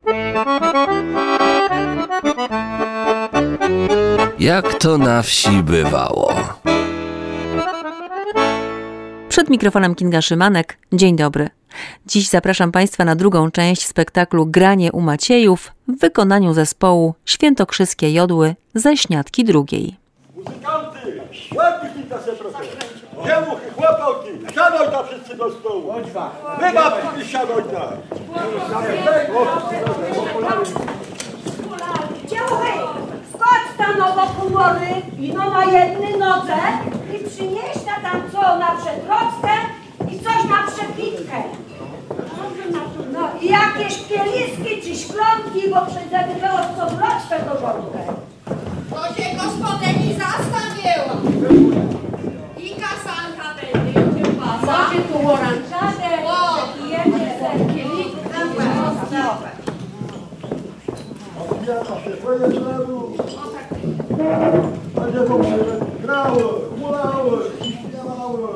Jak to na wsi bywało. Przed mikrofonem Kinga Szymanek. Dzień dobry. Dziś zapraszam Państwa na drugą część spektaklu Granie u Maciejów w wykonaniu zespołu Świętokrzyskie Jodły ze Śniadki drugiej. Muzykanty, ładnie se trochę. Dziewuchy, chłopaki, siadaj tam wszyscy do stołu. Wy babki, siadaj tam. Dziewuchy, skocz ta nowokumory i no na jednej nodze i przynieś na tam co na przedroczkę i coś na przepitkę. No i jakieś kieliski czy szklonki, bo przecież było co wlać tego workę. To się gospodyni zastawiła. I kasanka będzie, i kiełbasa. Macie tu oranżadę, przepijemy se kieliski. Odbijana się, twoje drzewu. Będzie to się grało, mulało i śpiewało.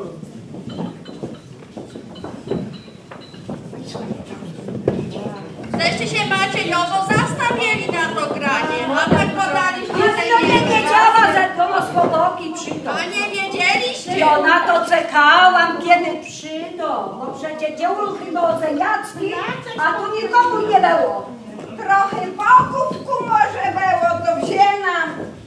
Żeście się Maciejowo zastawieli na to granie, a tak podaliście Ale ja nie wiedziała, że to gospodoki przyjdą. A nie wiedzieliście? Ja na to czekałam, kiedy przyjdą. Bo przecież dziewuchy było zajacki, a tu nikomu nie było. Trochę pokupku może było, to wzięłam.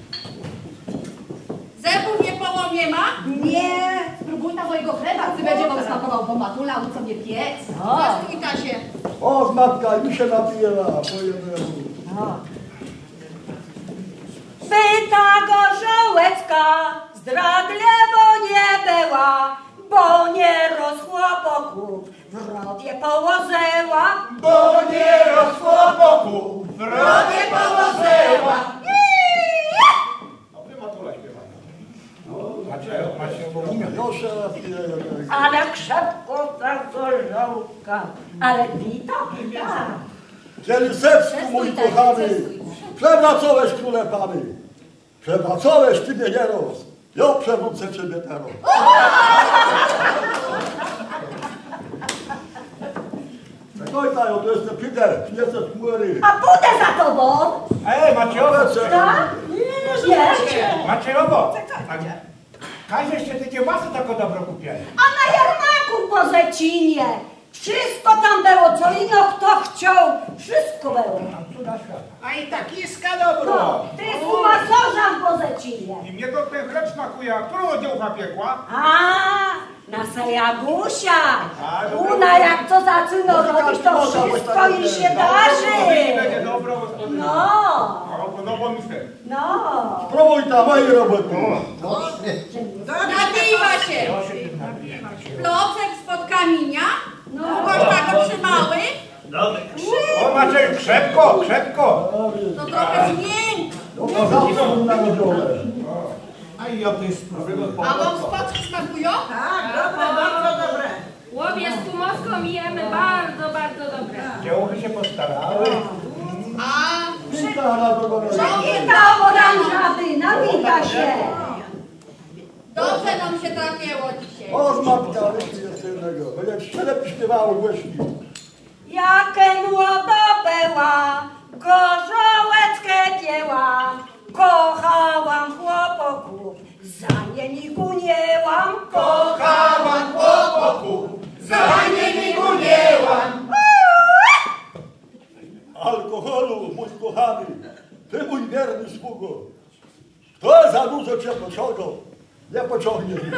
Zębów nie połomie ma? Nie. Spróbuj na mojego chleba, ty będzie wam smakował, bo matula u sobie piec. Zastój ta się. O, matka, mi się napijela, twoje drzewu. Pyta Gorzołecka, zdradliwo nie była, bo nie rosła boków, w rodzie położyła. Bo nie rosło boku, w rodzie położyła. A wy matula śpiewa. Proszę, Ale krzepko ta Gorzołka, ale pita. Dzielisewski, mój kochany, przewracałeś króle pany. Przewracałeś ty mnie nieroz. Ja przewrócę ciebie teraz. Czekaj, to jest ten Peter, przyniosę chmury. A pójdę za tobą. Ej, Maciejowo! Tak? Nie. Maciejowo! Każeście te kiełbasy tak dobro kupiali. A na jarmarku po Zecinie. Wszystko tam było, co ino kto chciał. Wszystko było. A i takiska dobro! No, ty z umasorzam po Zecinie. I mnie to ten chleb smakuje, a którą oddziałka piekła? Na Sajagusia. Una jak to zaczyna robić, to wszystko jej się darzy. Będzie dobro, gospodynie. No. Podoba mi się. No. Spróbuj tam mojej roboty. Napiła się. Klocek spod kamienia. Kogoś tak otrzymały. O, Macieju, krzepko, krzepko! To trochę zmięk. No to zawsze mu narodzione. A i ja to jest A wam spoczki smakują? Tak, dobre, bardzo dobre. Łowie z kumowską jemy bardzo, bardzo dobre. dziełchy się postarały. A Przywita oranżawy, nawita się. dobrze nam się trafiło dzisiaj. O, matka, jeszcze jednego. Będzie tyle śpiewało głośniej. Jakie młoda była, gorzołeczkę pieła, kochałam chłopoków, za nie nikuniełam. Kochałam chłopoku, za nie mi guniełam. Alkoholu, mój kochany, ty mój wierny sługo. Kto za dużo cię pociągnął, nie pociągnie mnie.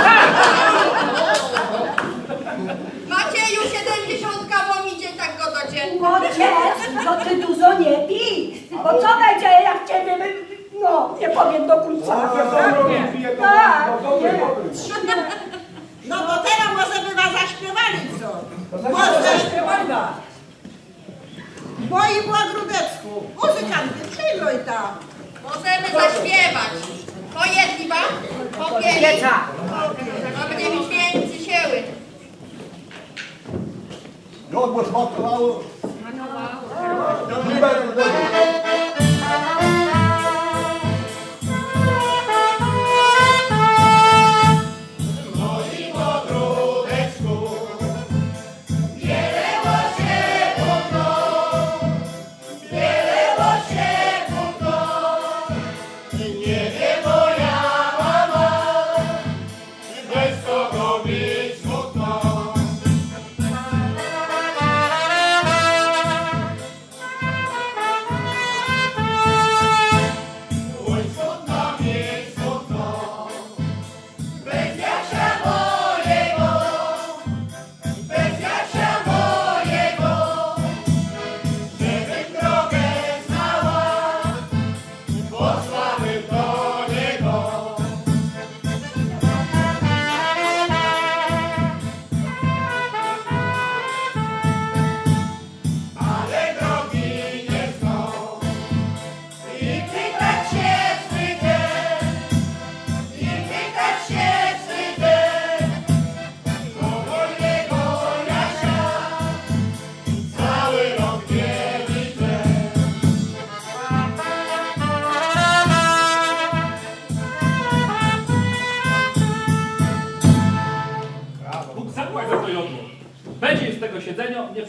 Macieju, 70 wam idzie, tak go do cię. Ojciec, to ty dużo nie pij, bo co będzie jak ciebie, nie powiem do końca. Tak, No to teraz może by was zaśpiewali co? Może zaśpiewali was. Moi Błagrudecku, muzykanty, przyjmuj tam. Możemy zaśpiewać. Pojedli wam? Popieli? To będzie mieć więcej siły. Jodło smakowało.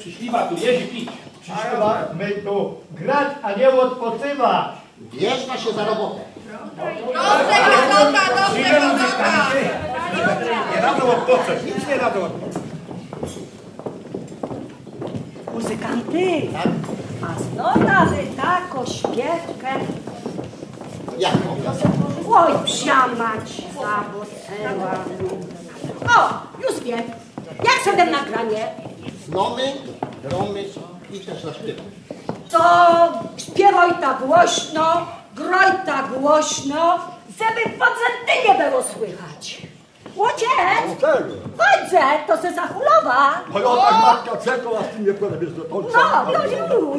Przyszliwa tu jeść i pić. Przyszliwa my tu grać, a nie odpoczywać. Bierzmy się za robotę. Dobrze, Godota, dobrze, Godota. Nie radzą odpocząć, nic nie radzą. Muzykanty, a znona wy taką śpiewkę. Jaką? Oj, psia mać, zaboczęła. O, już wiem. Jak sobie nagranie? Znomy, gromy i też zaśpiewam. To śpiewaj tak głośno, groj tak głośno, żeby podzęty nie było słychać. Łodziec, Czego? chodźże, to se zachulowa. No ja tak matka czekał, a z tym nie powiesz do końca. No, to już.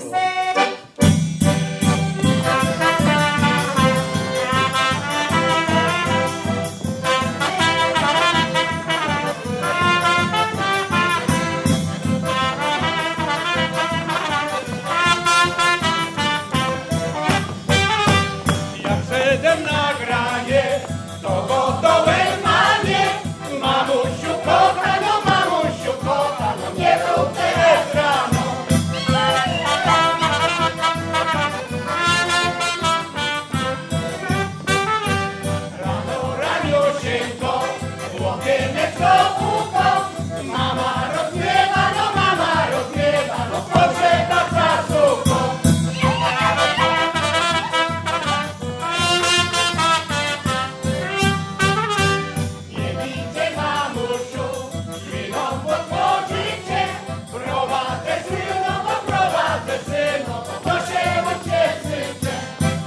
Jak przedem nagranie, to gotowe mamie. Mamusiu kochano, nie rób teraz rano. Rano, raniusieńko, łokienek uko. Mama rozgniewa, no potrzeba czasu. Nie widzę, mamusiu, winą podchodzicie. Prowadzę syno, to się ucieszycie.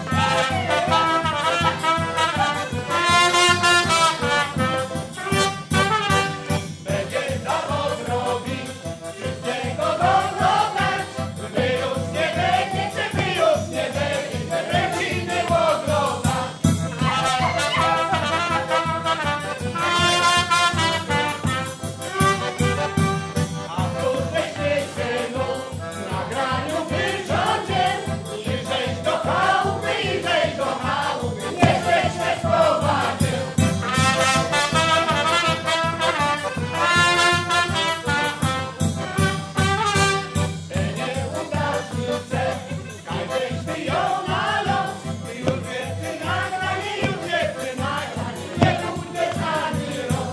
Będzie zaraz robić, wszystkiego doglądać. Wy już nie będziecie, rodziny oglądać. A tutaj ty, synu, na graniu wyrządzie. Iżeś do chałupy, nie jesteś prowadził. Nie udacznice, kajżeś ty ją nalał. Już więcej nagranie, nie pójdziesz ani rok.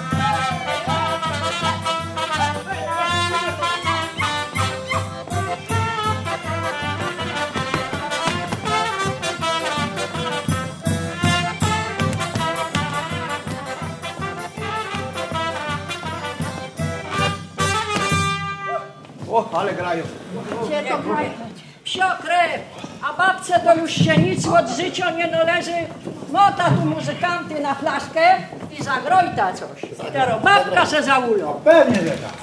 O, ale grają. Gdzie to grają? Psio krew, a babce to już się nic od życia nie należy. Mota tu muzykanty na flaszkę i zagrojta coś. I teraz babka se zaulą. Pewnie, że tak.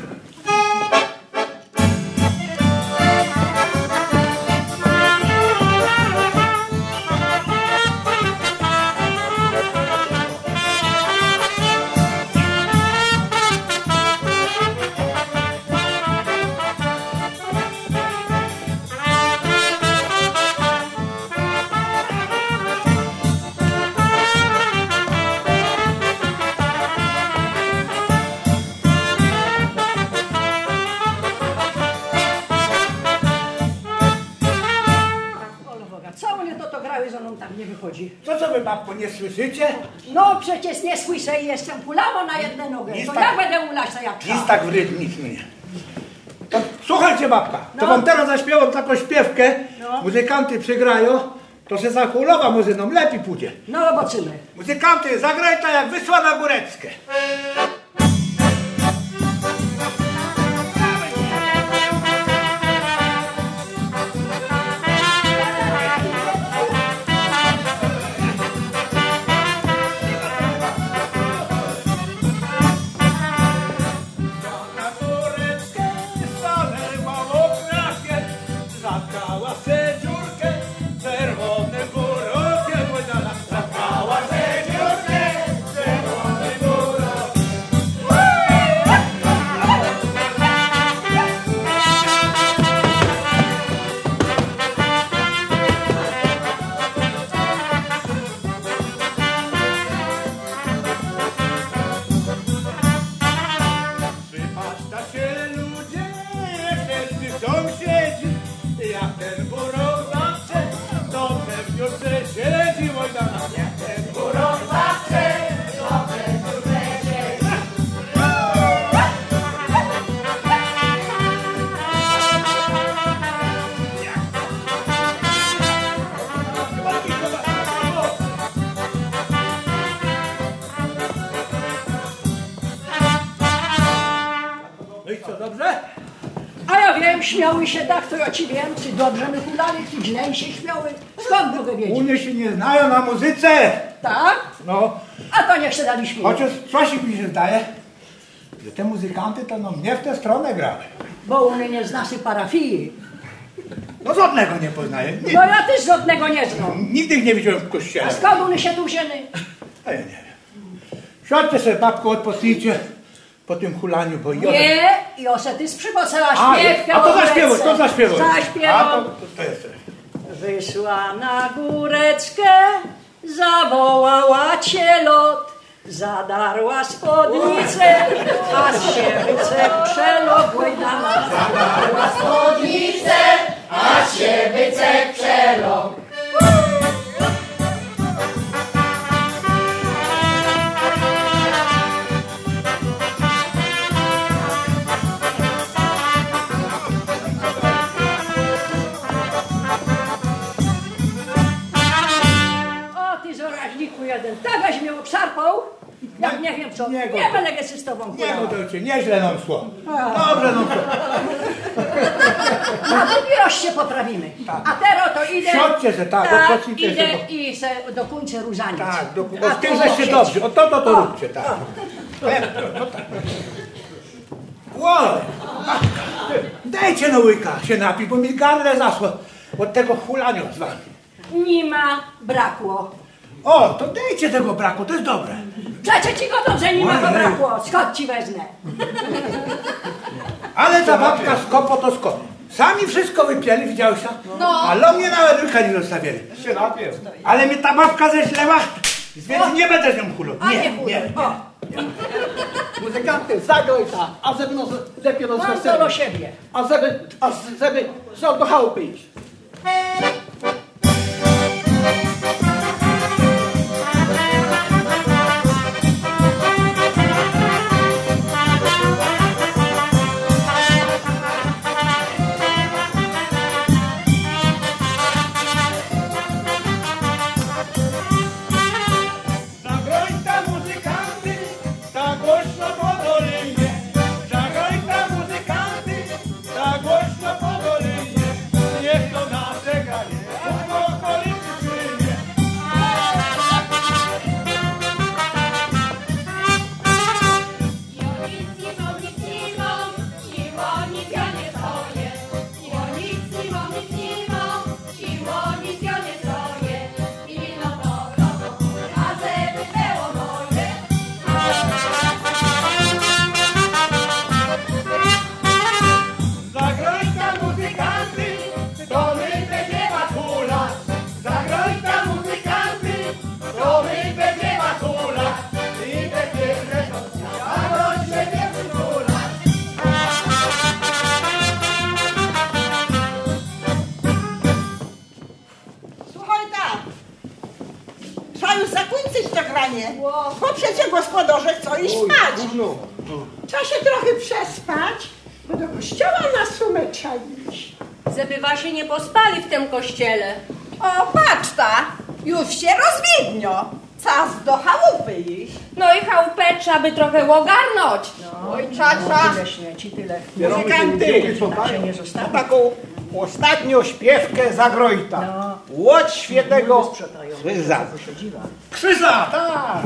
Co one to grały, że on tam nie wychodzi? Co wy, babko, nie słyszycie? No przecież nie słyszę i jestem pulało na jedną nogę. Nic To tak- ja będę ulać to jak Nic trzeba. tak w rytm nic nie. To, słuchajcie, babka, to No. wam teraz zaśpiewam taką śpiewkę. No. Muzykanty przygrają, to się zachulowa muzyną lepiej pójdzie. No zobaczymy. Muzykanty, zagraj to jak wysłana góreckie. Zatkała se dziurkę, czerwonym burokiem, zatkała se dziurkę, czerwonym burokiem. Przypatrzcie się ludzie, Śmiały się tak, to ja ci wiem, czy dobrze my hulali, czy źle się śmiały. Skąd mogę wiedzieć? U mnie się nie znają na muzyce. Tak? No. A to niech się dali śmieją. Chociaż coś mi się zdaje, że te muzykanty to no mnie w tę stronę grały. Bo u mnie nie zna się parafii. No żadnego nie poznaję. Nie, No ja też żadnego nie znam. nigdy ich nie widziałem w A kościele. skąd one się tu wzięły? A ja nie wiem. Siądźcie sobie, babko, odpocznijcie po tym hulaniu, bo Nie, Jose, ty sprzymocała A, śpiewkę. a to zaśpiewaj, to zaśpiewaj. Zaśpiewam. A to jest. Wyszła na góreczkę, zawołała cielot, zadarła spódnicę, a z siewyce przelot łajdana. Zadarła spódnicę, a z siewyce przelot. Jeden. Tagaś mnie obszarpał, jak nie wiem co. Nie będę się z tobą Nie kurała. budujcie, nieźle nam szło. Dobrze nam szło. A dopiero się poprawimy. Tak. A teraz to idę. Siądźcie se, tak, tak odpocznijcie idę se, i se dokończę różaniec. Tak, A bo w tym tu żeście siedź. dobrze. O to róbcie, tak. No tak. Oj, dajcie no łyka się napić, bo mi gardle zaszło od tego hulania z wami. Nie ma, brakło. O, to dajcie tego braku, to jest dobre. Przecież ci go dobrze nie ma, bo brakło. Skąd ci wezmę? Ale ta babka z kopo to z kopo. Sami wszystko wypieli, widziałeś to? No. Ale mnie nawet łyka nie zostawili. Się napiew. Ale mi ta babka ześleła, więc nie będę z nią hulał. A nie chuj. Muzykanty, zagraj ta, a żeby nas lepiej Mam to do rozweselić. siebie. A żeby znał do chałupy iść. Bo przecież gospodarze chcą iść spać. Trzeba się trochę przespać, bo do kościoła na sumę trzeba iść. Żeby wasi nie pospali w tym kościele. O, patrz ta, już się rozwiednio. Czas do chałupy iść. No i chałupę trzeba by trochę ogarnąć. Oj, czacza. Tyle śmieci, tyle. Muzykanty, Się nie zostawi. taką ostatnią śpiewkę zagrojta. Łódź świętego Krzyża. Krzyża, tak.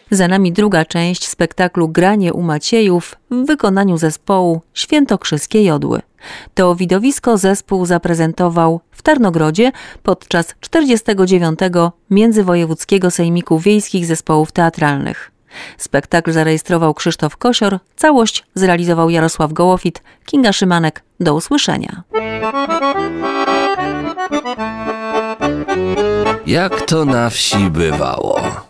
Za nami druga część spektaklu Granie u Maciejów w wykonaniu zespołu Świętokrzyskie Jodły. To widowisko zespół zaprezentował w Tarnogrodzie podczas 49. Międzywojewódzkiego Sejmiku Wiejskich Zespołów Teatralnych. Spektakl zarejestrował Krzysztof Kosior, całość zrealizował Jarosław Gołofit. Kinga Szymanek, do usłyszenia. Jak to na wsi bywało.